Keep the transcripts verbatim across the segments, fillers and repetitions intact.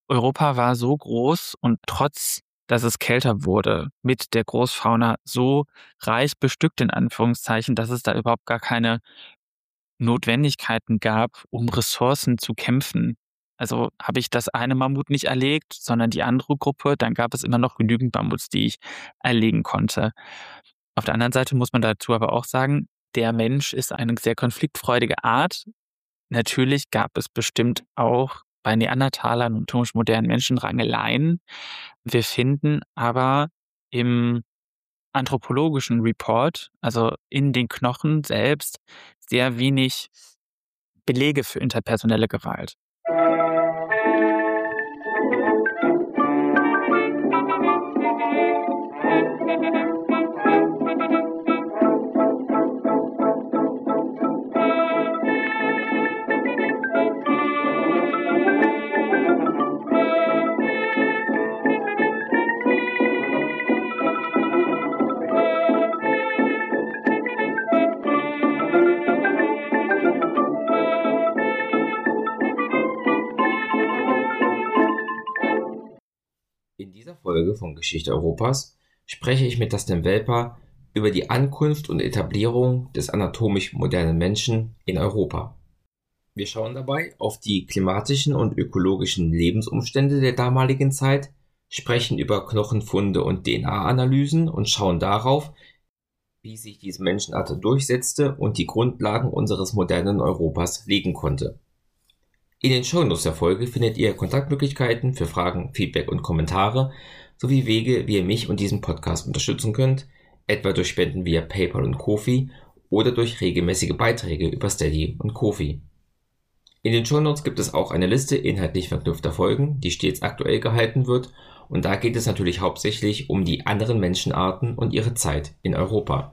Europa war so groß und trotz, dass es kälter wurde, mit der Großfauna so reich bestückt in Anführungszeichen, dass es da überhaupt gar keine Notwendigkeiten gab, um Ressourcen zu kämpfen. Also habe ich das eine Mammut nicht erlegt, sondern die andere Gruppe, dann gab es immer noch genügend Mammuts, die ich erlegen konnte. Auf der anderen Seite muss man dazu aber auch sagen, der Mensch ist eine sehr konfliktfreudige Art. Natürlich gab es bestimmt auch bei Neandertalern und anatomisch modernen Menschen Rangeleien. Wir finden aber im anthropologischen Report, also in den Knochen selbst, sehr wenig Belege für interpersonelle Gewalt. In dieser Folge von Geschichte Europas spreche ich mit Dustin Welper über die Ankunft und Etablierung des anatomisch modernen Menschen in Europa. Wir schauen dabei auf die klimatischen und ökologischen Lebensumstände der damaligen Zeit, sprechen über Knochenfunde und D N A-Analysen und schauen darauf, wie sich diese Menschenart durchsetzte und die Grundlagen unseres modernen Europas legen konnte. In den Shownotes der Folge findet ihr Kontaktmöglichkeiten für Fragen, Feedback und Kommentare sowie Wege, wie ihr mich und diesen Podcast unterstützen könnt, etwa durch Spenden via PayPal und Ko-fi oder durch regelmäßige Beiträge über Steady und Ko-fi. In den Shownotes gibt es auch eine Liste inhaltlich verknüpfter Folgen, die stets aktuell gehalten wird, und da geht es natürlich hauptsächlich um die anderen Menschenarten und ihre Zeit in Europa.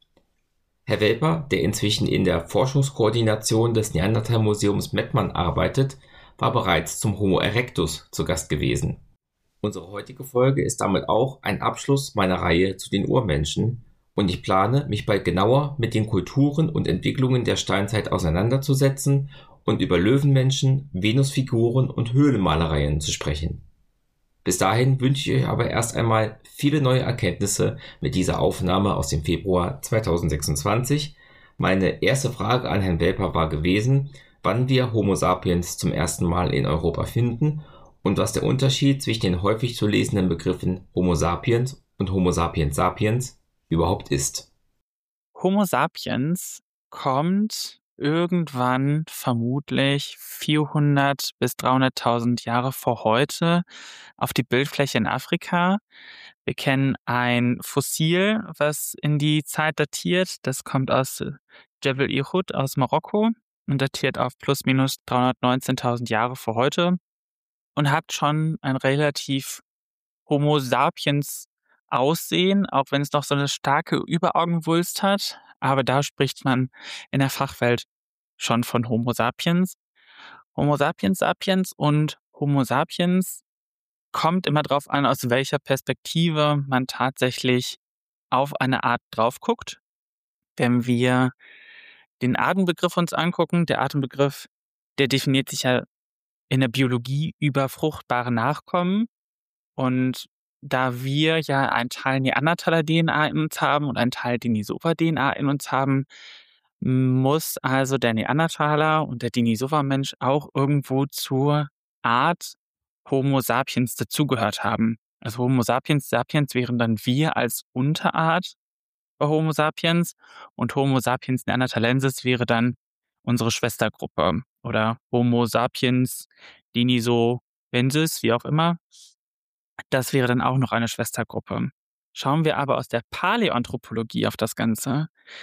Herr Welper, der inzwischen in der Forschungskoordination des Neanderthal-Museums Mettmann arbeitet, war bereits zum Homo erectus zu Gast gewesen. Unsere heutige Folge ist damit auch ein Abschluss meiner Reihe zu den Urmenschen, und ich plane, mich bald genauer mit den Kulturen und Entwicklungen der Steinzeit auseinanderzusetzen und über Löwenmenschen, Venusfiguren und Höhlenmalereien zu sprechen. Bis dahin wünsche ich euch aber erst einmal viele neue Erkenntnisse mit dieser Aufnahme aus dem Februar zweitausendsechsundzwanzig. Meine erste Frage an Herrn Welper war gewesen, wann wir Homo sapiens zum ersten Mal in Europa finden und was der Unterschied zwischen den häufig zu lesenden Begriffen Homo sapiens und Homo sapiens sapiens überhaupt ist. Homo sapiens kommt irgendwann vermutlich vierhundert bis dreihunderttausend Jahre vor heute auf die Bildfläche in Afrika. Wir kennen ein Fossil, was in die Zeit datiert. Das kommt aus Jebel Irhoud aus Marokko und datiert auf plus minus dreihundertneunzehntausend Jahre vor heute und hat schon ein relativ Homo sapiens Aussehen, auch wenn es noch so eine starke Überaugenwulst hat. Aber da spricht man in der Fachwelt schon von Homo sapiens. Homo sapiens sapiens und Homo sapiens kommt immer darauf an, aus welcher Perspektive man tatsächlich auf eine Art drauf guckt. Wenn wir den Artenbegriff uns angucken, der Artenbegriff, der definiert sich ja in der Biologie über fruchtbare Nachkommen. Und da wir ja einen Teil Neandertaler-D N A in uns haben und einen Teil Denisova-D N A in uns haben, muss also der Neandertaler und der Denisova-Mensch auch irgendwo zur Art Homo sapiens dazugehört haben. Also Homo sapiens sapiens wären dann wir als Unterart bei Homo sapiens und Homo sapiens neanderthalensis wäre dann unsere Schwestergruppe oder Homo sapiens denisovensis, wie auch immer. Das wäre dann auch noch eine Schwestergruppe. Schauen wir aber aus der Paläoanthropologie auf das Ganze,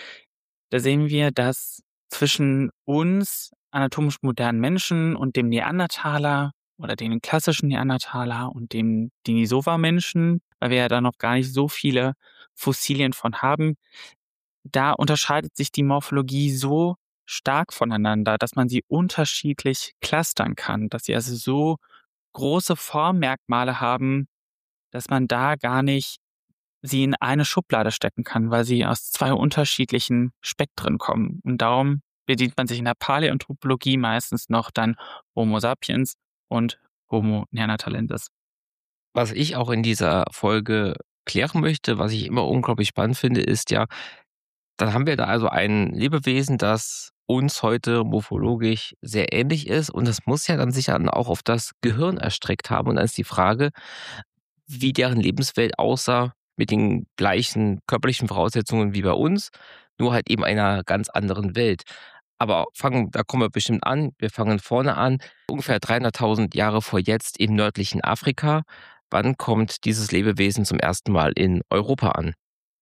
da sehen wir, dass zwischen uns anatomisch modernen Menschen und dem Neandertaler oder dem klassischen Neandertaler und dem Denisova-Menschen, weil wir ja da noch gar nicht so viele Fossilien von haben, da unterscheidet sich die Morphologie so stark voneinander, dass man sie unterschiedlich clustern kann, dass sie also so große Formmerkmale haben, dass man da gar nicht sie in eine Schublade stecken kann, weil sie aus zwei unterschiedlichen Spektren kommen. Und darum bedient man sich in der Paläoanthropologie meistens noch dann Homo sapiens und Homo neanderthalensis. Was ich auch in dieser Folge klären möchte, was ich immer unglaublich spannend finde, ist ja, dann haben wir da also ein Lebewesen, das uns heute morphologisch sehr ähnlich ist und das muss ja dann sich dann auch auf das Gehirn erstreckt haben. Und dann ist die Frage, wie deren Lebenswelt aussah mit den gleichen körperlichen Voraussetzungen wie bei uns, nur halt eben einer ganz anderen Welt. Aber fangen, da kommen wir bestimmt an. Wir fangen vorne an, ungefähr dreihunderttausend Jahre vor jetzt im nördlichen Afrika. Wann kommt dieses Lebewesen zum ersten Mal in Europa an?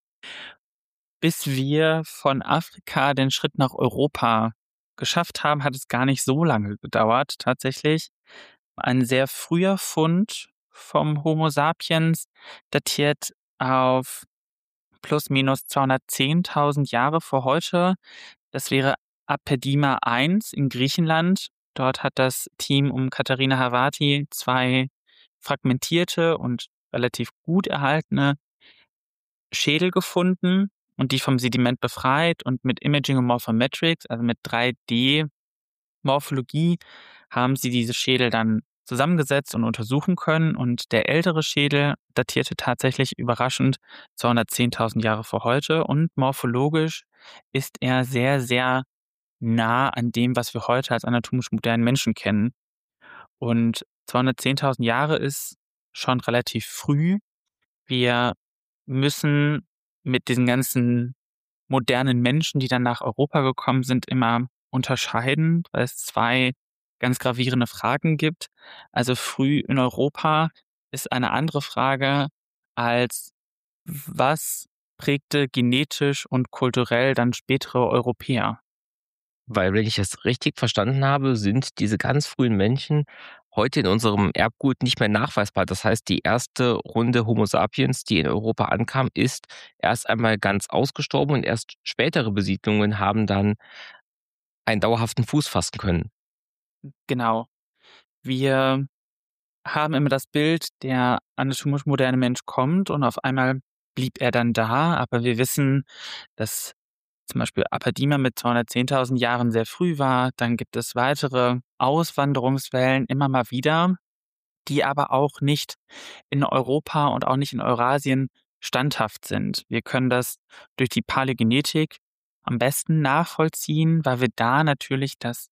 Bis wir von Afrika den Schritt nach Europa geschafft haben, hat es gar nicht so lange gedauert tatsächlich. Ein sehr früher Fund vom Homo sapiens datiert auf plus minus zweihundertzehntausend Jahre vor heute. Das wäre Apedima eins in Griechenland. Dort hat das Team um Katharina Havati zwei fragmentierte und relativ gut erhaltene Schädel gefunden und die vom Sediment befreit und mit Imaging und Morphometrics, also mit drei D-Morphologie, haben sie diese Schädel dann zusammengesetzt und untersuchen können. Und der ältere Schädel datierte tatsächlich überraschend zweihundertzehntausend Jahre vor heute und morphologisch ist er sehr, sehr nah an dem, was wir heute als anatomisch modernen Menschen kennen. Und zweihundertzehntausend Jahre ist schon relativ früh. Wir müssen mit diesen ganzen modernen Menschen, die dann nach Europa gekommen sind, immer unterscheiden, weil es zwei ganz gravierende Fragen gibt. Also früh in Europa ist eine andere Frage als was prägte genetisch und kulturell dann spätere Europäer? Weil, wenn ich es richtig verstanden habe, sind diese ganz frühen Menschen heute in unserem Erbgut nicht mehr nachweisbar. Das heißt, die erste Runde Homo sapiens, die in Europa ankam, ist erst einmal ganz ausgestorben und erst spätere Besiedlungen haben dann einen dauerhaften Fuß fassen können. Genau. Wir haben immer das Bild, der anatomisch moderne Mensch kommt und auf einmal blieb er dann da, aber wir wissen, dass zum Beispiel Aperdima mit zweihundertzehntausend Jahren sehr früh war. Dann gibt es weitere Auswanderungswellen immer mal wieder, die aber auch nicht in Europa und auch nicht in Eurasien standhaft sind. Wir können das durch die Paläogenetik am besten nachvollziehen, weil wir da natürlich das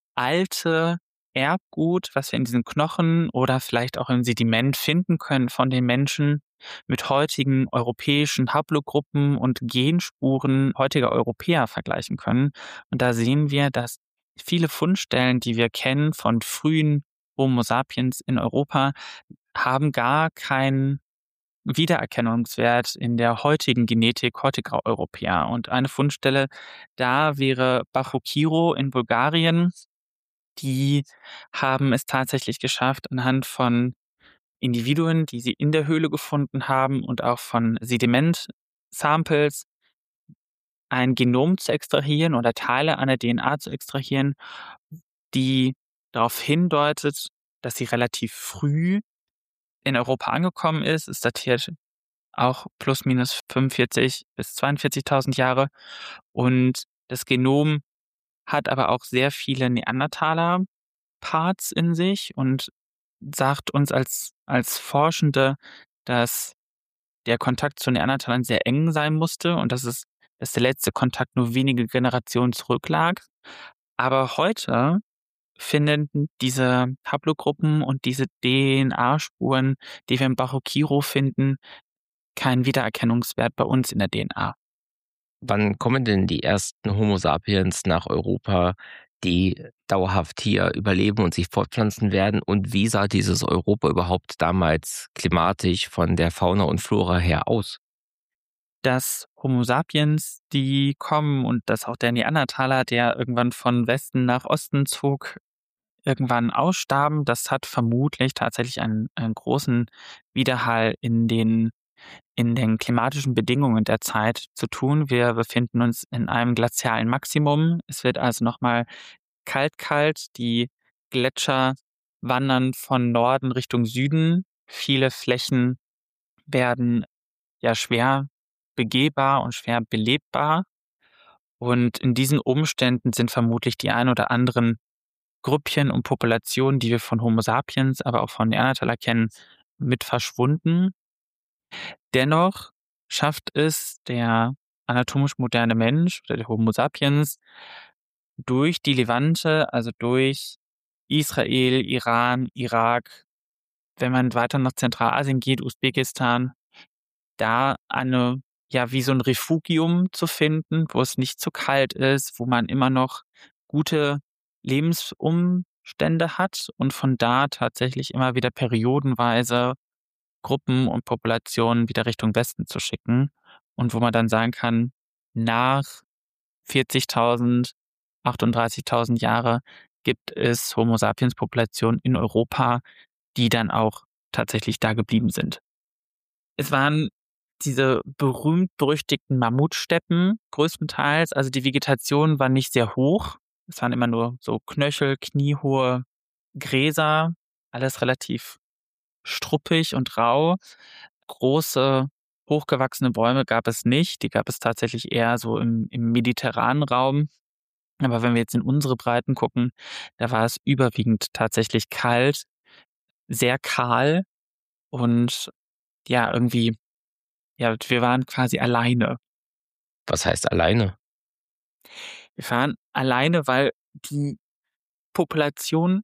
alte Erbgut, was wir in diesen Knochen oder vielleicht auch im Sediment finden können von den Menschen, mit heutigen europäischen Haplogruppen und Genspuren heutiger Europäer vergleichen können. Und da sehen wir, dass viele Fundstellen, die wir kennen von frühen Homo sapiens in Europa, haben gar keinen Wiedererkennungswert in der heutigen Genetik heutiger Europäer. Und eine Fundstelle da wäre Bachokiro in Bulgarien. Die haben es tatsächlich geschafft, anhand von Individuen, die sie in der Höhle gefunden haben und auch von Sediment-Samples ein Genom zu extrahieren oder Teile einer D N A zu extrahieren, die darauf hindeutet, dass sie relativ früh in Europa angekommen ist. Es datiert auch plus minus fünfundvierzig bis zweiundvierzigtausend Jahre und das Genom hat aber auch sehr viele Neandertaler Parts in sich und sagt uns als als Forschende, dass der Kontakt zu Neandertalern sehr eng sein musste und dass es dass der letzte Kontakt nur wenige Generationen zurücklag. Aber heute finden diese Haplogruppen und diese D N A-Spuren, die wir im Bachokiro finden, keinen Wiedererkennungswert bei uns in der D N A. Wann kommen denn die ersten Homo sapiens nach Europa, die dauerhaft hier überleben und sich fortpflanzen werden? Und wie sah dieses Europa überhaupt damals klimatisch von der Fauna und Flora her aus? Dass Homo sapiens, die kommen und dass auch der Neandertaler, der irgendwann von Westen nach Osten zog, irgendwann ausstarben, das hat vermutlich tatsächlich einen, einen großen Widerhall in den, in den klimatischen Bedingungen der Zeit zu tun. Wir befinden uns in einem glazialen Maximum. Es wird also nochmal kalt, kalt. Die Gletscher wandern von Norden Richtung Süden. Viele Flächen werden ja schwer begehbar und schwer belebbar. Und in diesen Umständen sind vermutlich die ein oder anderen Grüppchen und Populationen, die wir von Homo sapiens, aber auch von Neandertaler kennen, mit verschwunden. Dennoch schafft es der anatomisch moderne Mensch oder der Homo sapiens durch die Levante, also durch Israel, Iran, Irak, wenn man weiter nach Zentralasien geht, Usbekistan, da eine ja, wie so 'n Refugium zu finden, wo es nicht zu kalt ist, wo man immer noch gute Lebensumstände hat und von da tatsächlich immer wieder periodenweise Gruppen und Populationen wieder Richtung Westen zu schicken und wo man dann sagen kann, nach vierzigtausend, achtunddreißigtausend Jahre gibt es Homo sapiens Populationen in Europa, die dann auch tatsächlich da geblieben sind. Es waren diese berühmt-berüchtigten Mammutsteppen größtenteils, also die Vegetation war nicht sehr hoch. Es waren immer nur so Knöchel kniehohe Gräser, alles relativ struppig und rau. Große, hochgewachsene Bäume gab es nicht, die gab es tatsächlich eher so im im mediterranen Raum. Aber wenn wir jetzt in unsere Breiten gucken, da war es überwiegend tatsächlich kalt, sehr kahl und ja, irgendwie ja, wir waren quasi alleine. Was heißt alleine? Wir waren alleine, weil die Population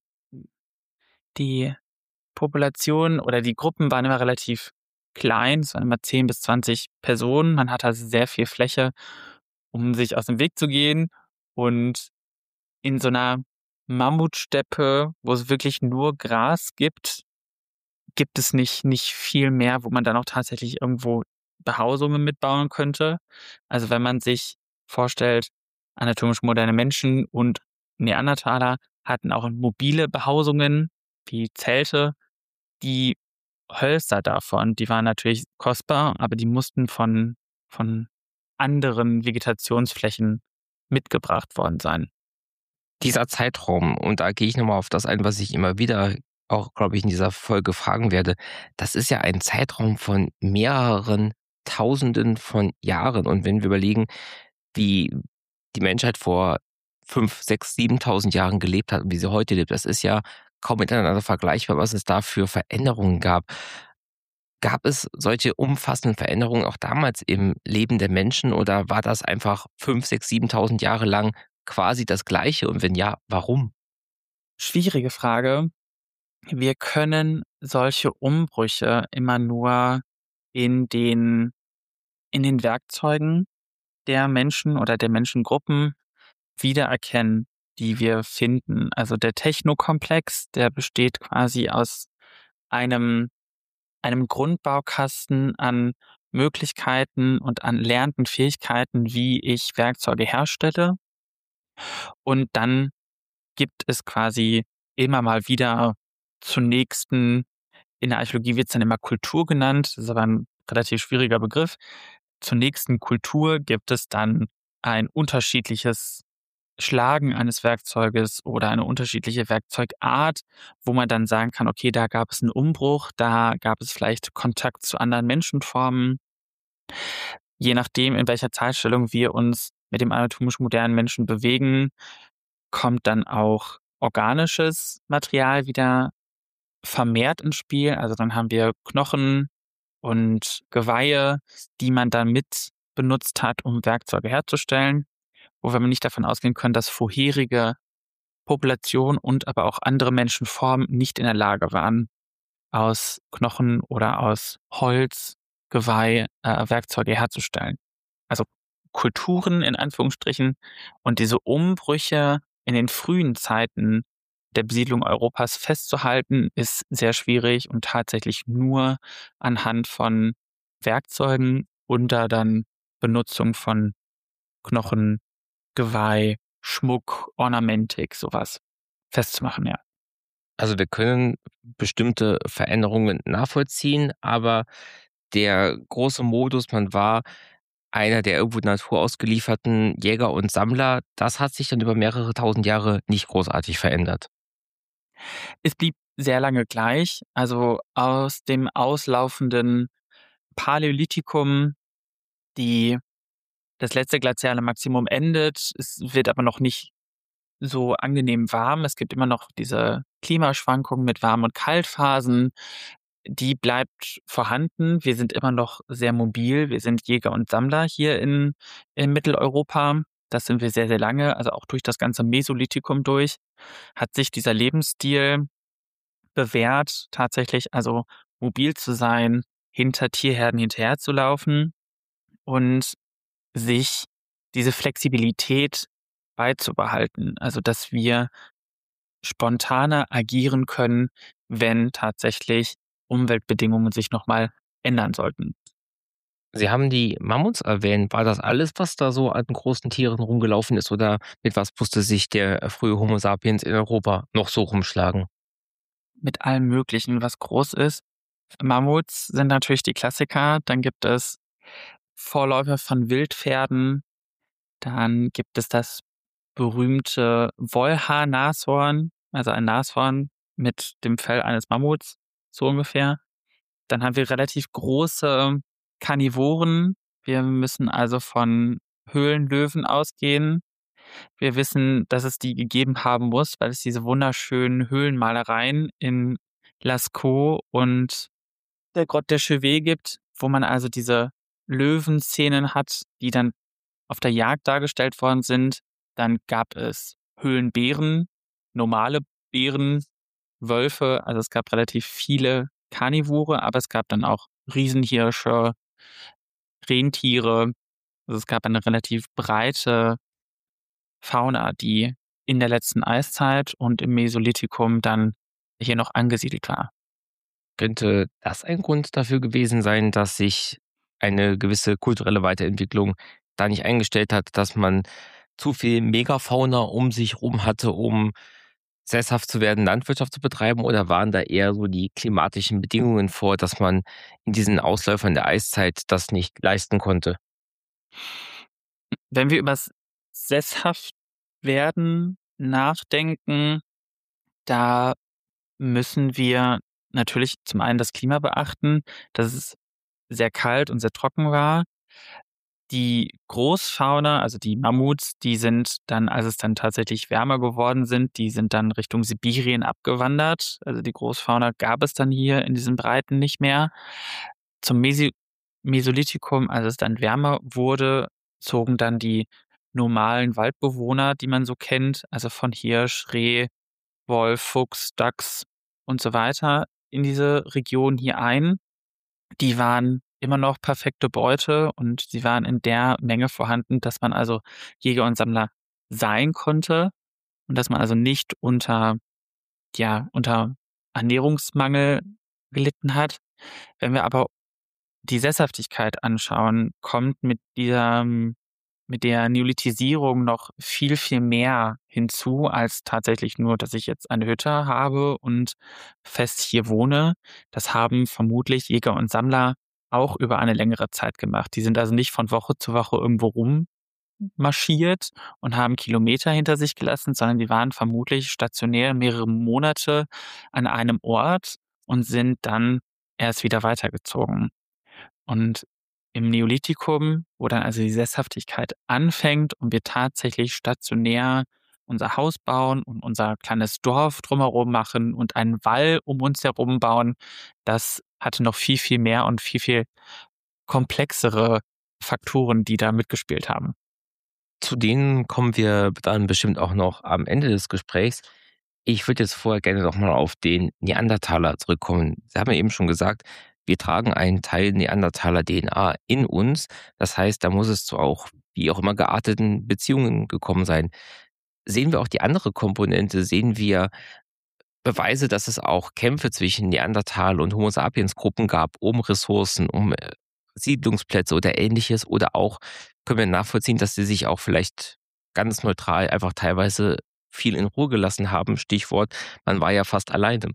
die Population oder die Gruppen waren immer relativ klein. Es waren immer zehn bis zwanzig Personen. Man hatte also sehr viel Fläche, um sich aus dem Weg zu gehen. Und in so 'ner Mammutsteppe, wo es wirklich nur Gras gibt, gibt es nicht nicht viel mehr, wo man dann auch tatsächlich irgendwo Behausungen mitbauen könnte. Also, wenn man sich vorstellt, anatomisch moderne Menschen und Neandertaler hatten auch mobile Behausungen wie Zelte. Die Hölzer davon, die waren natürlich kostbar, aber die mussten von von anderen Vegetationsflächen mitgebracht worden sein. Dieser Zeitraum, und da gehe ich noch mal auf das ein, was ich immer wieder auch, glaube ich, in dieser Folge fragen werde. Das ist ja ein Zeitraum von mehreren Tausenden von Jahren. Und wenn wir überlegen, wie die Menschheit vor fünf, sechs, siebentausend Jahren gelebt hat und wie sie heute lebt, das ist ja kaum miteinander vergleichbar, was es da für Veränderungen gab. Gab es solche umfassenden Veränderungen auch damals im Leben der Menschen oder war das einfach fünf, sechs, siebentausend Jahre lang quasi das Gleiche und wenn ja, warum? Schwierige Frage. Wir können solche Umbrüche immer nur in den in den Werkzeugen der Menschen oder der Menschengruppen wiedererkennen, die wir finden. Also, der Technokomplex, der besteht quasi aus einem einem Grundbaukasten an Möglichkeiten und an lernenden Fähigkeiten, wie ich Werkzeuge herstelle. Und dann gibt es quasi immer mal wieder zur nächsten in der Archäologie wird's dann immer Kultur genannt, das ist aber 'n relativ schwieriger Begriff. Zur nächsten Kultur gibt es dann ein unterschiedliches Schlagen eines Werkzeuges oder eine unterschiedliche Werkzeugart, wo man dann sagen kann: „Okay, da gab es 'n Umbruch, da gab es vielleicht Kontakt zu anderen Menschenformen.“ Je nachdem, in welcher Zeitstellung wir uns mit dem anatomisch modernen Menschen bewegen, kommt dann auch organisches Material wieder vermehrt ins Spiel. Also, dann haben wir Knochen und Geweihe, die man dann mit benutzt hat, um Werkzeuge herzustellen, wo wir aber nicht davon ausgehen können, dass vorherige Populationen und aber auch andere Menschenformen nicht in der Lage waren, aus Knochen oder aus Holz, Geweih, äh, Werkzeuge herzustellen. Also, Kulturen in Anführungsstrichen und diese Umbrüche in den frühen Zeiten der Besiedlung Europas festzuhalten, ist sehr schwierig und tatsächlich nur anhand von Werkzeugen und da dann Benutzung von Knochen, Geweih, Schmuck, Ornamentik, so was festzumachen, ja. Also, wir können bestimmte Veränderungen nachvollziehen, aber der große Modus, man war einer der irgendwo der Natur ausgelieferten Jäger und Sammler, das hat sich dann über mehrere tausend Jahre nicht großartig verändert. Es blieb sehr lange gleich. Also, aus dem auslaufenden Paläolithikum, die das letzte glaziale Maximum endet. Es wird aber noch nicht so angenehm warm. Es gibt immer noch diese Klimaschwankungen mit Warm- und Kaltphasen. Die bleibt vorhanden. Wir sind immer noch sehr mobil. Wir sind Jäger und Sammler hier in in Mitteleuropa. Das sind wir sehr, sehr lange, also auch durch das ganze Mesolithikum durch, hat sich dieser Lebensstil bewährt, tatsächlich also mobil zu sein, hinter Tierherden hinterherzulaufen und sich diese Flexibilität beizubehalten. Also, dass wir spontaner agieren können, wenn tatsächlich Umweltbedingungen sich noch mal ändern sollten. Sie haben die Mammuts erwähnt. War das alles, was da so an großen Tieren rumgelaufen ist, oder mit was musste sich der äh, frühe Homo sapiens in Europa noch so rumschlagen? Mit allem Möglichen, was groß ist. Mammuts sind natürlich die Klassiker. Dann gibt es Vorläufer von Wildpferden. Dann gibt es das berühmte Wollhaar-Nashorn, also ein Nashorn mit dem Fell eines Mammuts, so ungefähr. Dann haben wir relativ große Karnivoren. Wir müssen also von Höhlenlöwen ausgehen. Wir wissen, dass es die gegeben haben muss, weil es diese wunderschönen Höhlenmalereien in Lascaux und der Grotte de Chevet gibt, wo man also diese Löwenszenen hat, die dann auf der Jagd dargestellt worden sind. Dann gab es Höhlenbären, normale Bären, Wölfe, also es gab relativ viele Karnivore, aber es gab dann auch Riesenhirsche, Rentiere. Also es gab eine relativ breite Fauna, die in der letzten Eiszeit und im Mesolithikum dann hier noch angesiedelt war. Könnte das ein Grund dafür gewesen sein, dass sich eine gewisse kulturelle Weiterentwicklung da nicht eingestellt hat, dass man zu viel Megafauna um sich rum hatte, um sesshaft zu werden, Landwirtschaft zu betreiben, oder waren da eher so die klimatischen Bedingungen vor, dass man in diesen Ausläufern der Eiszeit das nicht leisten konnte? Wenn wir übers Sesshaftwerden nachdenken, da müssen wir natürlich zum einen das Klima beachten, dass es sehr kalt und sehr trocken war. Die Großfauna, also die Mammuts, die sind dann, als es dann tatsächlich wärmer geworden sind, die sind dann Richtung Sibirien abgewandert. Also die Großfauna gab es dann hier in diesen Breiten nicht mehr. Zum Mesi Mesolithikum, als es dann wärmer wurde, zogen dann die normalen Waldbewohner, die man so kennt, also von Hirsch, Reh, Wolf, Fuchs, Dachs und so weiter, in diese Region hier ein. Die waren immer noch perfekte Beute und sie waren in der Menge vorhanden, dass man also Jäger und Sammler sein konnte und dass man also nicht unter ja, unter Ernährungsmangel gelitten hat. Wenn wir aber die Sesshaftigkeit anschauen, kommt mit dieser mit der Neolithisierung noch viel, viel mehr hinzu als tatsächlich nur, dass ich jetzt eine Hütte habe und fest hier wohne. Das haben vermutlich Jäger und Sammler auch über eine längere Zeit gemacht. Die sind also nicht von Woche zu Woche irgendwo rummarschiert und haben Kilometer hinter sich gelassen, sondern die waren vermutlich stationär mehrere Monate an einem Ort und sind dann erst wieder weitergezogen. Und im Neolithikum, wo dann also die Sesshaftigkeit anfängt und wir tatsächlich stationär unser Haus bauen und unser kleines Dorf drumherum machen und einen Wall um uns herum bauen, das hatte noch viel, viel mehr und viel, viel komplexere Faktoren, die da mitgespielt haben. Zu denen kommen wir dann bestimmt auch noch am Ende des Gesprächs. Ich würde jetzt vorher gerne noch mal auf den Neandertaler zurückkommen. Sie haben ja eben schon gesagt, wir tragen einen Teil Neandertaler-D N A in uns. Das heißt, da muss es zu auch, wie auch immer, gearteten Beziehungen gekommen sein. Sehen wir auch die andere Komponente? Sehen wir Beweise, dass es auch Kämpfe zwischen Neandertal und Homo sapiens Gruppen gab, um Ressourcen, um äh, Siedlungsplätze oder Ähnliches? Oder auch können wir nachvollziehen, dass sie sich auch vielleicht ganz neutral einfach teilweise viel in Ruhe gelassen haben? Stichwort, man war ja fast alleine.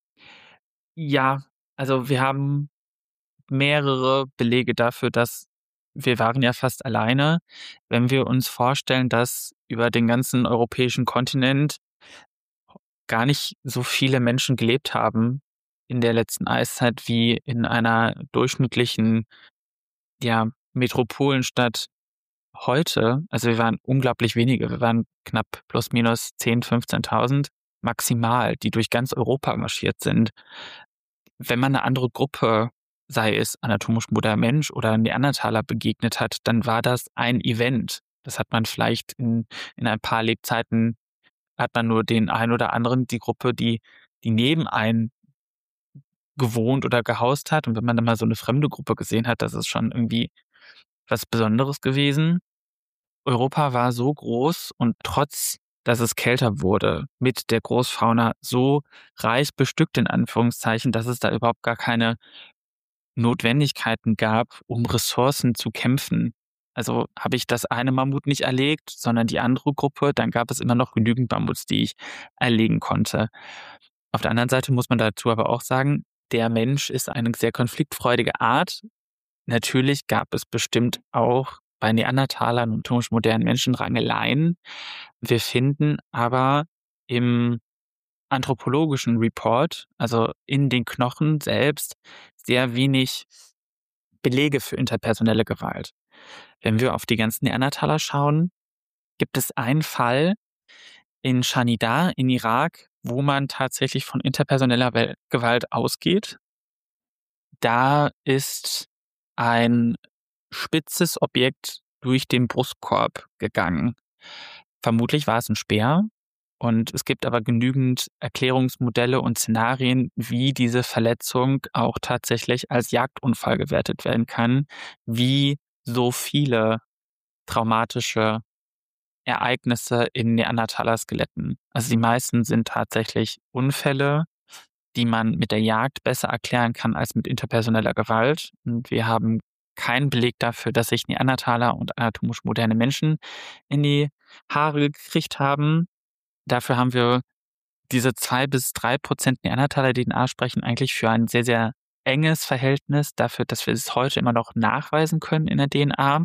Ja, also wir haben mehrere Belege dafür, dass wir waren ja fast alleine. Wenn wir uns vorstellen, dass über den ganzen europäischen Kontinent gar nicht so viele Menschen gelebt haben in der letzten Eiszeit wie in einer durchschnittlichen, ja, Metropolenstadt heute, also wir waren unglaublich wenige, wir waren knapp plus minus zehntausend, fünfzehntausend maximal, die durch ganz Europa marschiert sind. Wenn man eine andere Gruppe, sei es anatomisch moderner Mensch oder Neandertaler, begegnet hat, dann war das ein Event. Das hat man vielleicht in, in ein paar Lebzeiten, hat man nur den einen oder anderen, die Gruppe, die, die neben einen gewohnt oder gehaust hat. Und wenn man dann mal so eine fremde Gruppe gesehen hat, das ist schon irgendwie was Besonderes gewesen. Europa war so groß und trotz, dass es kälter wurde, mit der Großfauna so reich bestückt in Anführungszeichen, dass es da überhaupt gar keine Notwendigkeiten gab, um Ressourcen zu kämpfen. Also habe ich das eine Mammut nicht erlegt, sondern die andere Gruppe, dann gab es immer noch genügend Mammuts, die ich erlegen konnte. Auf der anderen Seite muss man dazu aber auch sagen, der Mensch ist eine sehr konfliktfreudige Art. Natürlich gab es bestimmt auch bei Neandertalern und anatomisch modernen Menschen Rangeleien. Wir finden aber im anthropologischen Report, also in den Knochen selbst, sehr wenig Belege für interpersonelle Gewalt. Wenn wir auf die ganzen Neandertaler schauen, gibt es einen Fall in Shanida in Irak, wo man tatsächlich von interpersoneller Wel- Gewalt ausgeht. Da ist ein spitzes Objekt durch den Brustkorb gegangen. Vermutlich war es ein Speer. Und es gibt aber genügend Erklärungsmodelle und Szenarien, wie diese Verletzung auch tatsächlich als Jagdunfall gewertet werden kann, wie so viele traumatische Ereignisse in Neandertaler-Skeletten. Also die meisten sind tatsächlich Unfälle, die man mit der Jagd besser erklären kann als mit interpersoneller Gewalt. Und wir haben keinen Beleg dafür, dass sich Neandertaler und anatomisch moderne Menschen in die Haare gekriegt haben. Dafür haben wir diese zwei bis drei Prozent Neandertaler-D N A sprechen eigentlich für ein sehr, sehr enges Verhältnis dafür, dass wir es heute immer noch nachweisen können in der D N A.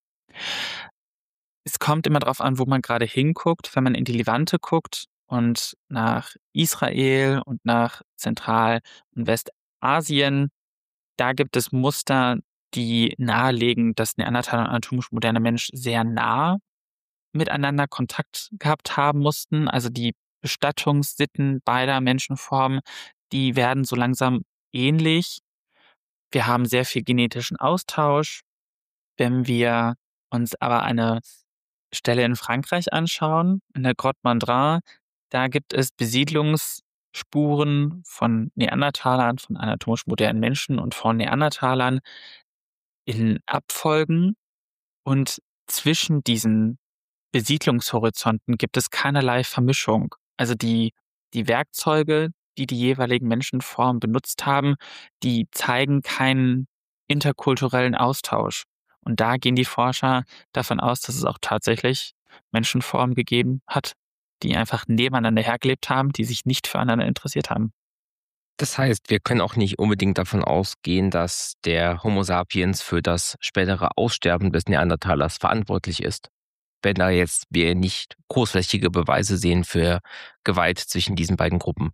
Es kommt immer darauf an, wo man gerade hinguckt. Wenn man in die Levante guckt und nach Israel und nach Zentral- und Westasien, da gibt es Muster, die nahelegen, dass Neandertaler und anatomisch moderner Mensch sehr nah miteinander Kontakt gehabt haben mussten. Also die Bestattungssitten beider Menschenformen, die werden so langsam ähnlich. Wir haben sehr viel genetischen Austausch. Wenn wir uns aber eine Stelle in Frankreich anschauen, in der Grotte Mandrin, da gibt es Besiedlungsspuren von Neandertalern, von anatomisch modernen Menschen und von Neandertalern in Abfolgen. Und zwischen diesen Besiedlungshorizonten gibt es keinerlei Vermischung. Also die, die Werkzeuge, die die jeweiligen Menschenformen benutzt haben, die zeigen keinen interkulturellen Austausch. Und da gehen die Forscher davon aus, dass es auch tatsächlich Menschenformen gegeben hat, die einfach nebeneinander hergelebt haben, die sich nicht füreinander interessiert haben. Das heißt, wir können auch nicht unbedingt davon ausgehen, dass der Homo sapiens für das spätere Aussterben des Neandertalers verantwortlich ist, wenn da jetzt wir nicht großflächige Beweise sehen für Gewalt zwischen diesen beiden Gruppen.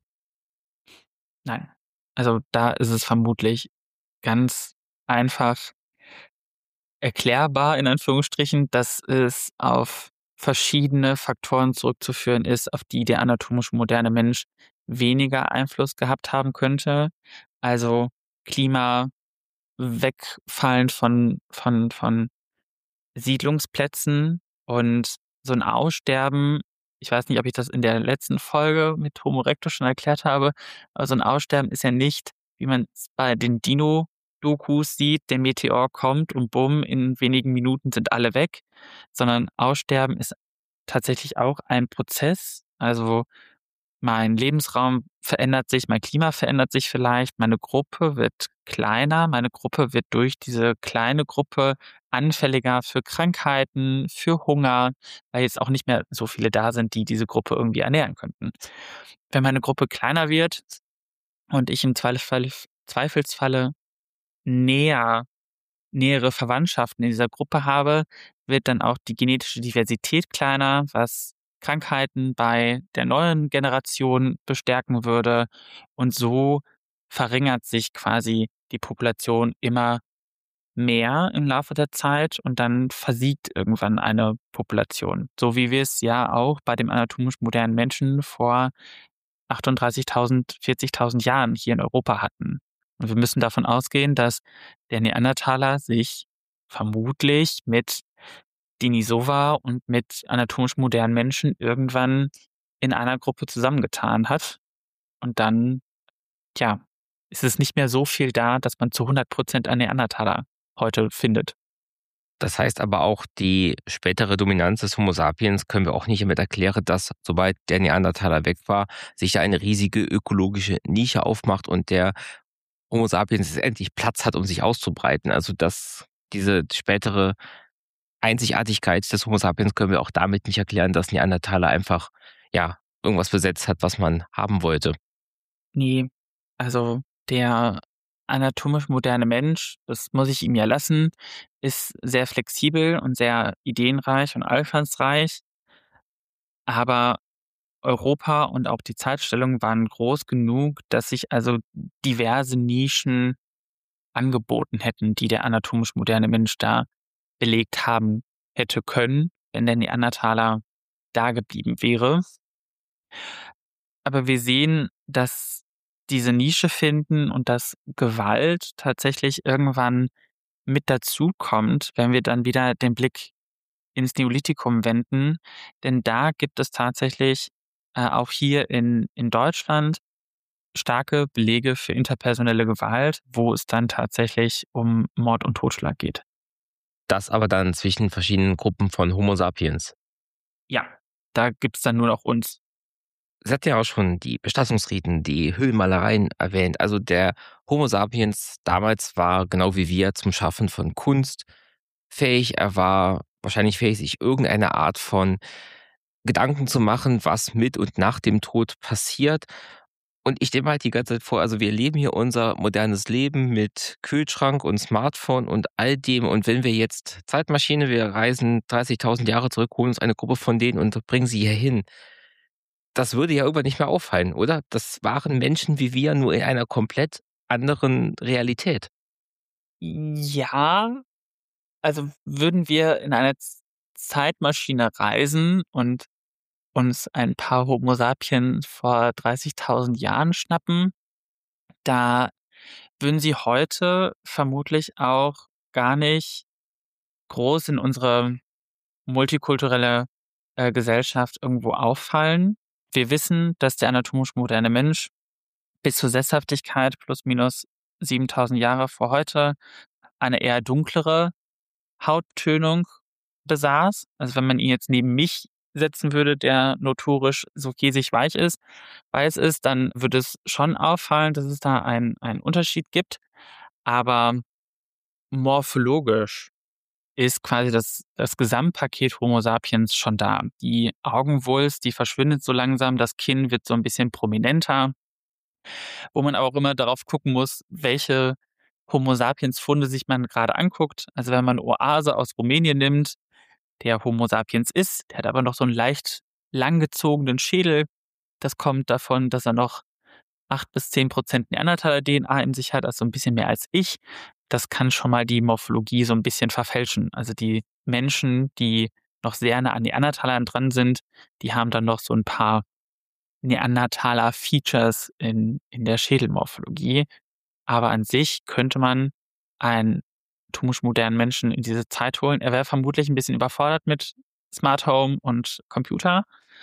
Nein. Also da ist es vermutlich ganz einfach erklärbar, in Anführungsstrichen, dass es auf verschiedene Faktoren zurückzuführen ist, auf die der anatomisch moderne Mensch weniger Einfluss gehabt haben könnte. Also Klima, Wegfallen von, von, von Siedlungsplätzen und so ein Aussterben. Ich weiß nicht, ob ich das in der letzten Folge mit Homo erectus schon erklärt habe, aber so ein Aussterben ist ja nicht, wie man es bei den Dino-Dokus sieht, der Meteor kommt und bumm, in wenigen Minuten sind alle weg, sondern Aussterben ist tatsächlich auch ein Prozess. Also mein Lebensraum verändert sich, mein Klima verändert sich vielleicht, meine Gruppe wird kleiner, meine Gruppe wird durch diese kleine Gruppe anfälliger für Krankheiten, für Hunger, weil jetzt auch nicht mehr so viele da sind, die diese Gruppe irgendwie ernähren könnten. Wenn meine Gruppe kleiner wird und ich im Zweifelsfalle, Zweifelsfalle näher, nähere Verwandtschaften in dieser Gruppe habe, wird dann auch die genetische Diversität kleiner, was Krankheiten bei der neuen Generation bestärken würde. Und so verringert sich quasi die Population immer mehr im Laufe der Zeit und dann versiegt irgendwann eine Population. So wie wir es ja auch bei dem anatomisch modernen Menschen vor achtunddreißigtausend, vierzigtausend Jahren hier in Europa hatten. Und wir müssen davon ausgehen, dass der Neandertaler sich vermutlich mit Denisova und mit anatomisch modernen Menschen irgendwann in einer Gruppe zusammengetan hat. Und dann, tja, ist es nicht mehr so viel da, dass man zu hundert Prozent einen Neandertaler heute findet. Das heißt aber auch, die spätere Dominanz des Homo sapiens können wir auch nicht damit erklären, dass, sobald der Neandertaler weg war, sich da eine riesige ökologische Nische aufmacht und der Homo sapiens endlich Platz hat, um sich auszubreiten. Also dass diese spätere Einzigartigkeit des Homo sapiens können wir auch damit nicht erklären, dass Neandertaler einfach, ja, irgendwas besetzt hat, was man haben wollte. Nee, also der anatomisch moderne Mensch, das muss ich ihm ja lassen, ist sehr flexibel und sehr ideenreich und einfallsreich. Aber Europa und auch die Zeitstellung waren groß genug, dass sich also diverse Nischen angeboten hätten, die der anatomisch moderne Mensch da belegt haben hätte können, wenn der Neandertaler da geblieben wäre. Aber wir sehen, dass diese Nische finden und dass Gewalt tatsächlich irgendwann mit dazukommt, wenn wir dann wieder den Blick ins Neolithikum wenden. Denn da gibt es tatsächlich äh, auch hier in, in Deutschland starke Belege für interpersonelle Gewalt, wo es dann tatsächlich um Mord und Totschlag geht. Das aber dann zwischen verschiedenen Gruppen von Homo sapiens. Ja, da gibt es dann nur noch uns. Sie hat ja auch schon die Bestattungsriten, die Höhlenmalereien erwähnt. Also der Homo sapiens damals war genau wie wir zum Schaffen von Kunst fähig. Er war wahrscheinlich fähig, sich irgendeine Art von Gedanken zu machen, was mit und nach dem Tod passiert. Und ich stelle mir halt die ganze Zeit vor, also wir leben hier unser modernes Leben mit Kühlschrank und Smartphone und all dem. Und wenn wir jetzt Zeitmaschine, wir reisen dreißigtausend Jahre zurück, holen uns eine Gruppe von denen und bringen sie hier hin. Das würde ja irgendwann nicht mehr auffallen, oder? Das waren Menschen wie wir, nur in einer komplett anderen Realität. Ja, also würden wir in eine Z- Zeitmaschine reisen und uns ein paar Homo sapiens vor dreißigtausend Jahren schnappen, da würden sie heute vermutlich auch gar nicht groß in unsere multikulturelle äh, Gesellschaft irgendwo auffallen. Wir wissen, dass der anatomisch moderne Mensch bis zur Sesshaftigkeit plus minus siebentausend Jahre vor heute eine eher dunklere Hauttönung besaß. Also wenn man ihn jetzt neben mich setzen würde, der notorisch so käsig weich ist, weiß ist, dann würde es schon auffallen, dass es da einen, einen Unterschied gibt. Aber morphologisch ist quasi das, das Gesamtpaket Homo sapiens schon da. Die Augenwulst, die verschwindet so langsam, das Kinn wird so ein bisschen prominenter, wo man aber auch immer darauf gucken muss, welche Homo sapiens Funde sich man gerade anguckt. Also wenn man Oase aus Rumänien nimmt, der Homo sapiens ist, der hat aber noch so einen leicht langgezogenen Schädel. Das kommt davon, dass er noch acht bis zehn Prozent Neandertaler-D N A in sich hat, also ein bisschen mehr als ich. Das kann schon mal die Morphologie so ein bisschen verfälschen. Also die Menschen, die noch sehr nah an Neandertalern dran sind, die haben dann noch so ein paar Neandertaler-Features in, in der Schädelmorphologie. Aber an sich könnte man einen anatomisch modernen Menschen in diese Zeit holen. Er wäre vermutlich ein bisschen überfordert mit Smart Home und Computer,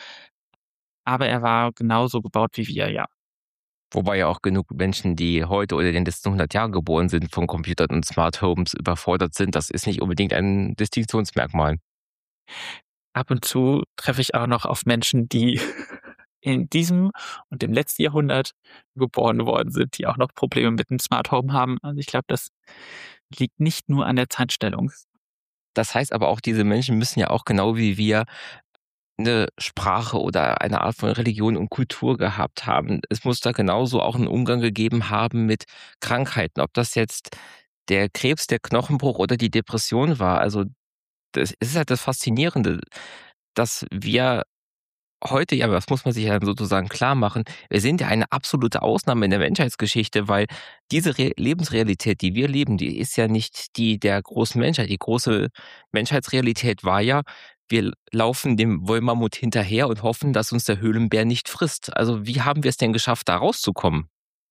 aber er war genauso gebaut wie wir, ja. Wobei ja auch genug Menschen, die heute oder in den letzten hundert Jahren geboren sind, von Computern und Smart Homes überfordert sind. Das ist nicht unbedingt ein Distinktionsmerkmal. Ab und zu treffe ich auch noch auf Menschen, die in diesem und dem letzten Jahrhundert geboren worden sind, die auch noch Probleme mit dem Smart Home haben. Also ich glaube, das liegt nicht nur an der Zeitstellung. Das heißt aber auch, diese Menschen müssen ja auch genau wie wir eine Sprache oder eine Art von Religion und Kultur gehabt haben. Es muss da genauso auch einen Umgang gegeben haben mit Krankheiten. Ob das jetzt der Krebs, der Knochenbruch oder die Depression war. Also das ist halt das Faszinierende, dass wir heute, ja, das muss man sich ja sozusagen klar machen, wir sind ja eine absolute Ausnahme in der Menschheitsgeschichte, weil diese Re Lebensrealität, die wir leben, die ist ja nicht die der großen Menschheit. Die große Menschheitsrealität war ja, wir laufen dem Wollmammut hinterher und hoffen, dass uns der Höhlenbär nicht frisst. Also, wie haben wir es denn geschafft, da rauszukommen?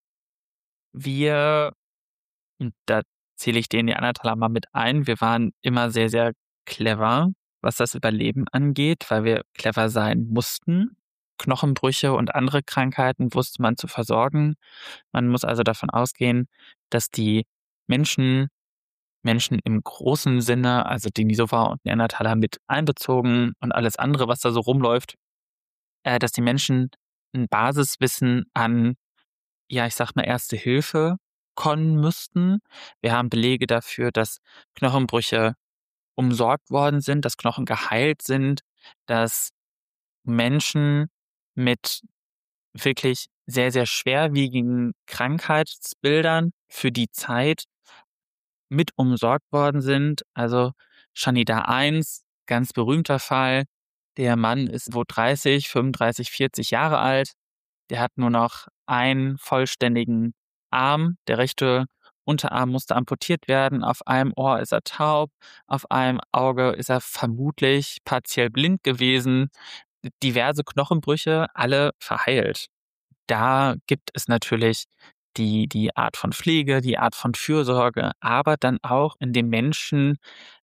Wir und da zähle ich den Neandertaler mal mit ein. Wir waren immer sehr, sehr clever, was das Überleben angeht, weil wir clever sein mussten. Knochenbrüche und andere Krankheiten wusste man zu versorgen. Man muss also davon ausgehen, dass die Menschen Menschen im großen Sinne, also Denisova und Neandertaler mit einbezogen und alles andere, was da so rumläuft, äh, dass die Menschen ein Basiswissen an, ja, ich sage mal, Erste Hilfe können müssten. Wir haben Belege dafür, dass Knochenbrüche umsorgt worden sind, dass Knochen geheilt sind, dass Menschen mit wirklich sehr, sehr schwerwiegenden Krankheitsbildern für die Zeit mit umsorgt worden sind. Also Shanida eins, ganz berühmter Fall. Der Mann ist wo dreißig, fünfunddreißig, vierzig Jahre alt. Der hat nur noch einen vollständigen Arm. Der rechte Unterarm musste amputiert werden. Auf einem Ohr ist er taub. Auf einem Auge ist er vermutlich partiell blind gewesen. Diverse Knochenbrüche, alle verheilt. Da gibt es natürlich die die Art von Pflege, die Art von Fürsorge, aber dann auch in dem Menschen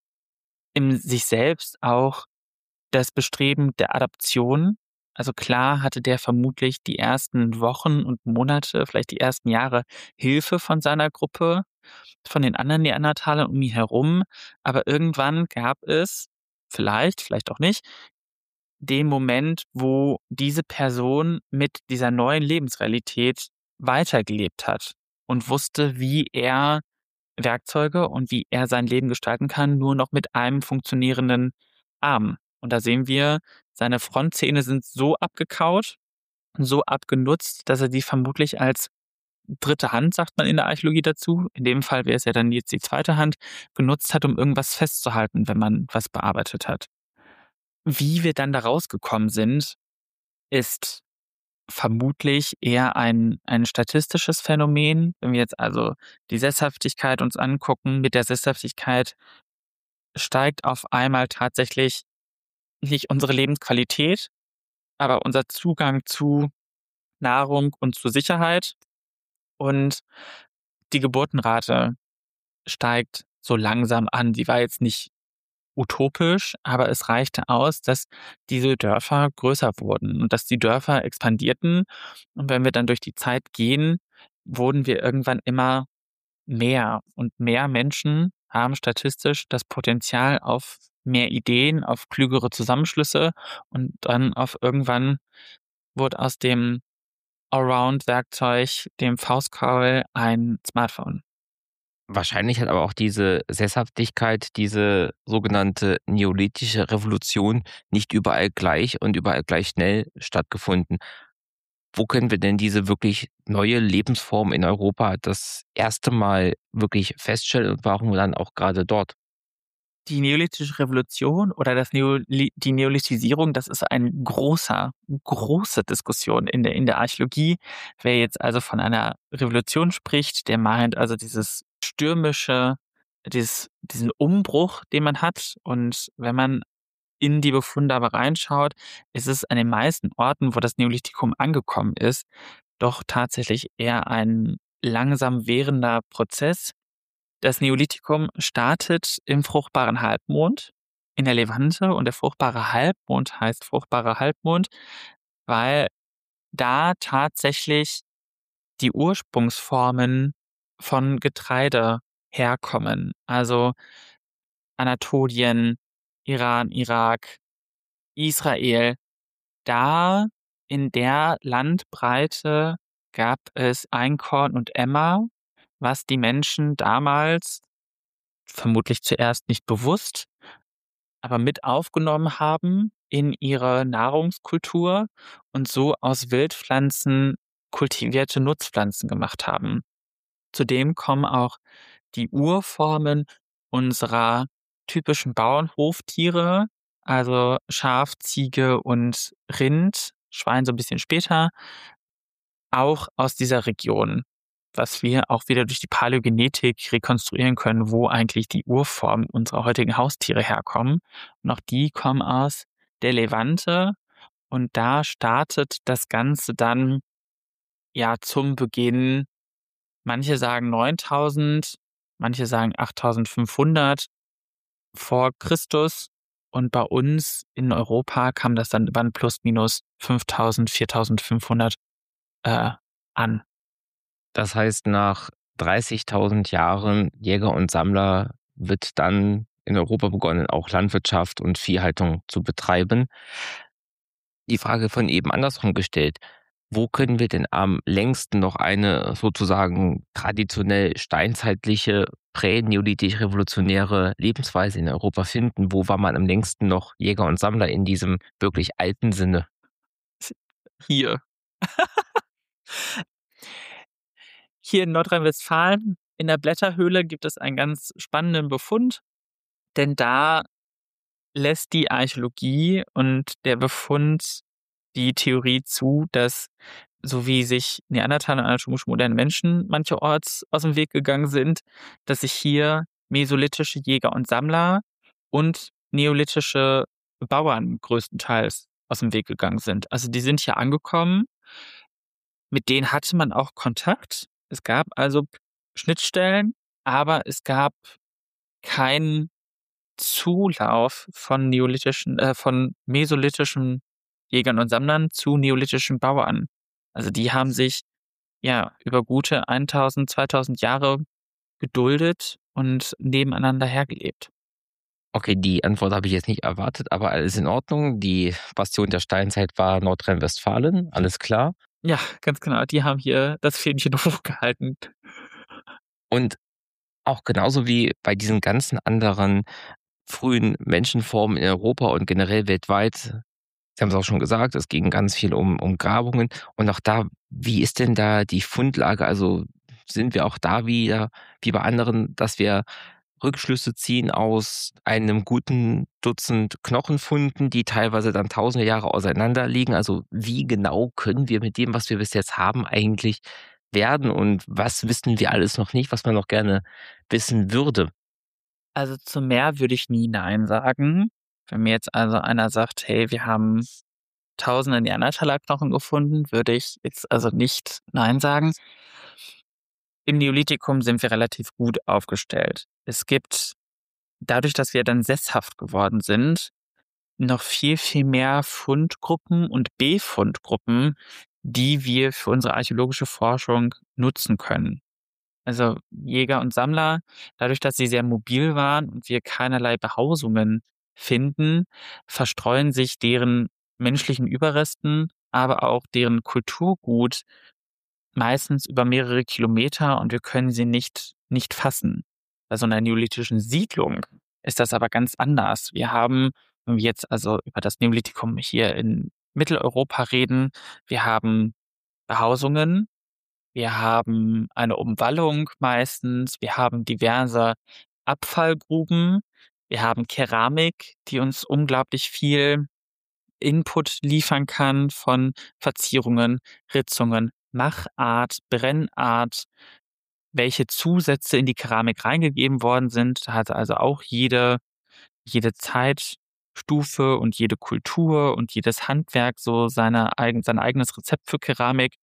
in sich selbst auch das Bestreben der Adaption. Also klar hatte der vermutlich die ersten Wochen und Monate, vielleicht die ersten Jahre Hilfe von seiner Gruppe, von den anderen Neandertalern um ihn herum, aber irgendwann gab es, vielleicht, vielleicht auch nicht, den Moment, wo diese Person mit dieser neuen Lebensrealität weitergelebt hat und wusste, wie er Werkzeuge und wie er sein Leben gestalten kann, nur noch mit einem funktionierenden Arm. Und da sehen wir, seine Frontzähne sind so abgekaut, so abgenutzt, dass er die vermutlich als dritte Hand, sagt man in der Archäologie dazu, in dem Fall wäre es ja dann jetzt die zweite Hand, genutzt hat, um irgendwas festzuhalten, wenn man was bearbeitet hat. Wie wir dann da rausgekommen sind, ist vermutlich eher ein ein statistisches Phänomen. Wenn wir jetzt also die Sesshaftigkeit uns angucken, mit der Sesshaftigkeit steigt auf einmal tatsächlich nicht unsere Lebensqualität, aber unser Zugang zu Nahrung und zu Sicherheit, und die Geburtenrate steigt so langsam an. Die war jetzt nicht utopisch, aber es reichte aus, dass diese Dörfer größer wurden und dass die Dörfer expandierten. Und wenn wir dann durch die Zeit gehen, wurden wir irgendwann immer mehr. Und mehr Menschen haben statistisch das Potenzial auf mehr Ideen, auf klügere Zusammenschlüsse, und dann auf irgendwann wurde aus dem Allround-Werkzeug, dem Faustkeil, ein Smartphone. Wahrscheinlich hat aber auch diese Sesshaftigkeit, diese sogenannte neolithische Revolution nicht überall gleich und überall gleich schnell stattgefunden. Wo können wir denn diese wirklich neue Lebensform in Europa das erste Mal wirklich feststellen und warum dann auch gerade dort? Die neolithische Revolution oder das Neoli die Neolithisierung, das ist ein großer große Diskussion in der in der Archäologie. Wer jetzt also von einer Revolution spricht, der meint also dieses stürmische, dieses diesen Umbruch, den man hat. Und wenn man in die Befunde aber reinschaut, ist es an den meisten Orten, wo das Neolithikum angekommen ist, doch tatsächlich eher ein langsam währender Prozess. Das Neolithikum startet im fruchtbaren Halbmond in der Levante, und der fruchtbare Halbmond heißt fruchtbarer Halbmond, weil da tatsächlich die Ursprungsformen von Getreide herkommen. Also Anatolien, Iran, Irak, Israel. Da in der Landbreite gab es Einkorn und Emmer, was die Menschen damals vermutlich zuerst nicht bewusst, aber mit aufgenommen haben in ihre Nahrungskultur und so aus Wildpflanzen kultivierte Nutzpflanzen gemacht haben. Zudem kommen auch die Urformen unserer typischen Bauernhoftiere Also Schaf, Ziege und Rind, Schwein so ein bisschen später, auch aus dieser Region, was wir auch wieder durch die Paläogenetik rekonstruieren können, wo eigentlich die Urformen unserer heutigen Haustiere herkommen. Und auch die kommen aus der Levante. Und da startet das Ganze dann ja zum Beginn, manche sagen neuntausend, manche sagen achttausendfünfhundert vor Christus. Und bei uns in Europa kam das dann über plus minus fünftausend, viertausendfünfhundert äh, an. Das heißt, nach dreißigtausend Jahren Jäger und Sammler wird dann in Europa begonnen, auch Landwirtschaft und Viehhaltung zu betreiben. Die Frage von eben andersrum gestellt: Wo können wir denn am längsten noch eine sozusagen traditionell steinzeitliche, präneolithisch-revolutionäre Lebensweise in Europa finden? Wo war man am längsten noch Jäger und Sammler in diesem wirklich alten Sinne? Hier. Hier in Nordrhein-Westfalen in der Blätterhöhle gibt es einen ganz spannenden Befund, denn da lässt die Archäologie und der Befund die Theorie zu, dass so wie sich Neandertaler und anatomisch moderne Menschen mancherorts aus dem Weg gegangen sind, dass sich hier mesolithische Jäger und Sammler und neolithische Bauern größtenteils aus dem Weg gegangen sind. Also die sind hier angekommen, mit denen hatte man auch Kontakt. Es gab also Schnittstellen, aber es gab keinen Zulauf von neolithischen, äh, von mesolithischen Jägern und Sammlern zu neolithischen Bauern. Also die haben sich ja über gute eintausend, zweitausend Jahre geduldet und nebeneinander hergelebt. Okay, die Antwort habe ich jetzt nicht erwartet, aber alles in Ordnung. Die Bastion der Steinzeit war Nordrhein-Westfalen, alles klar. Ja, ganz genau. Die haben hier das Fähnchen hochgehalten. Und auch genauso wie bei diesen ganzen anderen frühen Menschenformen in Europa und generell weltweit, Sie haben es auch schon gesagt, es ging ganz viel um, um Grabungen. Und auch da, wie ist denn da die Fundlage? Also sind wir auch da wieder, wie bei anderen, dass wir Rückschlüsse ziehen aus einem guten Dutzend Knochenfunden, die teilweise dann tausende Jahre auseinander liegen? Also wie genau können wir mit dem, was wir bis jetzt haben, eigentlich werden? Und was wissen wir alles noch nicht, was man noch gerne wissen würde? Also zu mehr würde ich nie Nein sagen. Wenn mir jetzt also einer sagt, hey, wir haben tausende Neandertaler-Knochen gefunden, würde ich jetzt also nicht Nein sagen. Im Neolithikum sind wir relativ gut aufgestellt. Es gibt, dadurch, dass wir dann sesshaft geworden sind, noch viel, viel mehr Fundgruppen und Befundgruppen, die wir für unsere archäologische Forschung nutzen können. Also Jäger und Sammler, dadurch, dass sie sehr mobil waren und wir keinerlei Behausungen finden, verstreuen sich deren menschlichen Überresten, aber auch deren Kulturgut meistens über mehrere Kilometer und wir können sie nicht, nicht fassen. Bei so einer neolithischen Siedlung ist das aber ganz anders. Wir haben, wenn wir jetzt also über das Neolithikum hier in Mitteleuropa reden, wir haben Behausungen, wir haben eine Umwallung meistens, wir haben diverse Abfallgruben, wir haben Keramik, die uns unglaublich viel Input liefern kann von Verzierungen, Ritzungen, Machart, Brennart, welche Zusätze in die Keramik reingegeben worden sind. Da hat also auch jede, jede Zeitstufe und jede Kultur und jedes Handwerk so seine eigen, sein eigenes Rezept für Keramik.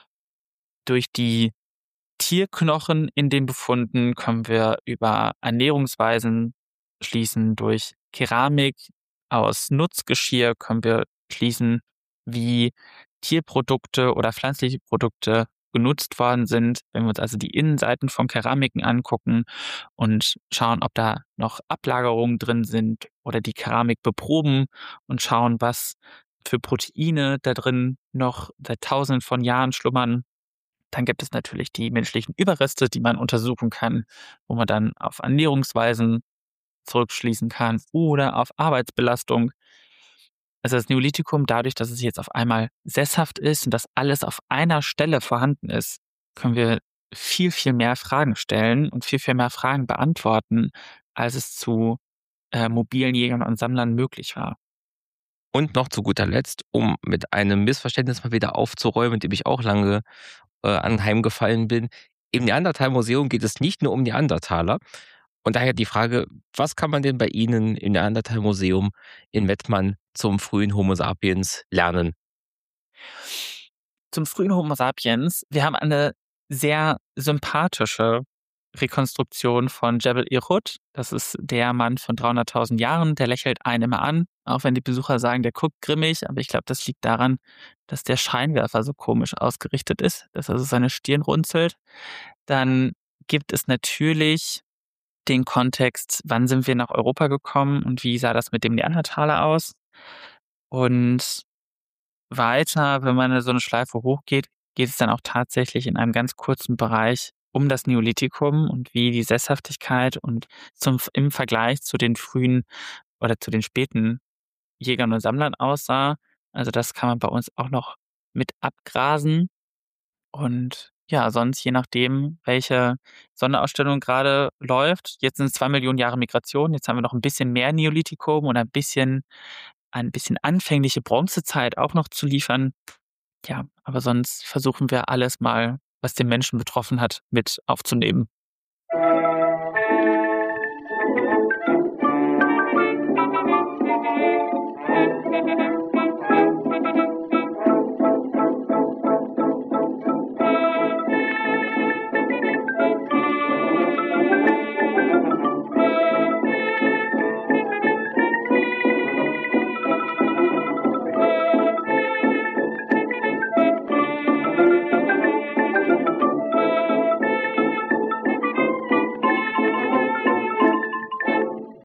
Durch die Tierknochen in den Befunden können wir über Ernährungsweisen schließen. Durch Keramik aus Nutzgeschirr können wir schließen, wie Tierprodukte oder pflanzliche Produkte genutzt worden sind. Wenn wir uns also die Innenseiten von Keramiken angucken und schauen, ob da noch Ablagerungen drin sind oder die Keramik beproben und schauen, was für Proteine da drin noch seit tausenden von Jahren schlummern. Dann gibt es natürlich die menschlichen Überreste, die man untersuchen kann, wo man dann auf Ernährungsweisen zurückschließen kann oder auf Arbeitsbelastung. Also das Neolithikum, dadurch, dass es jetzt auf einmal sesshaft ist und dass alles auf einer Stelle vorhanden ist, können wir viel, viel mehr Fragen stellen und viel, viel mehr Fragen beantworten, als es zu äh, mobilen Jägern und Sammlern möglich war. Und noch zu guter Letzt, um mit einem Missverständnis mal wieder aufzuräumen, dem ich auch lange äh, anheimgefallen bin. Im Neandertal-Museum geht es nicht nur um Neandertaler. Und daher die Frage, was kann man denn bei Ihnen im Neandertal-Museum in Mettmann zum frühen Homo sapiens lernen? Zum frühen Homo sapiens, wir haben eine sehr sympathische Rekonstruktion von Jebel Irhoud. Das ist der Mann von dreihunderttausend Jahren, der lächelt einen immer an, auch wenn die Besucher sagen, der guckt grimmig, aber ich glaube, das liegt daran, dass der Scheinwerfer so komisch ausgerichtet ist, dass also seine Stirn runzelt. Dann gibt es natürlich den Kontext, wann sind wir nach Europa gekommen und wie sah das mit dem Neandertaler aus? Und weiter, wenn man so eine Schleife hochgeht, geht es dann auch tatsächlich in einem ganz kurzen Bereich um das Neolithikum und wie die Sesshaftigkeit und zum im Vergleich zu den frühen oder zu den späten Jägern und Sammlern aussah. Also, das kann man bei uns auch noch mit abgrasen. Und ja, sonst je nachdem, welche Sonderausstellung gerade läuft. Jetzt sind es zwei Millionen Jahre Migration, jetzt haben wir noch ein bisschen mehr Neolithikum oder ein bisschen ein bisschen anfängliche Bronzezeit auch noch zu liefern. Ja, aber sonst versuchen wir alles mal, was den Menschen betroffen hat, mit aufzunehmen.